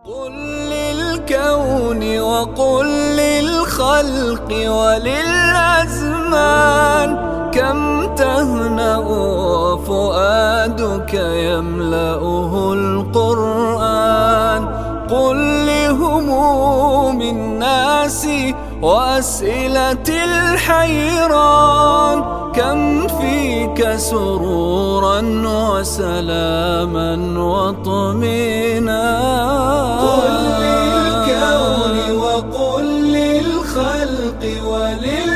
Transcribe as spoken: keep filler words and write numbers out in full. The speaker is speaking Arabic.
قل للكون وقل للخلق وللأزمان كم تهنأ وفؤادك يملأه القرآن. قل لهموم الناس وأسئلة الحيران كم فيك سرورا وسلاما واطمئنانا. قل للكون وقل للخلق ولل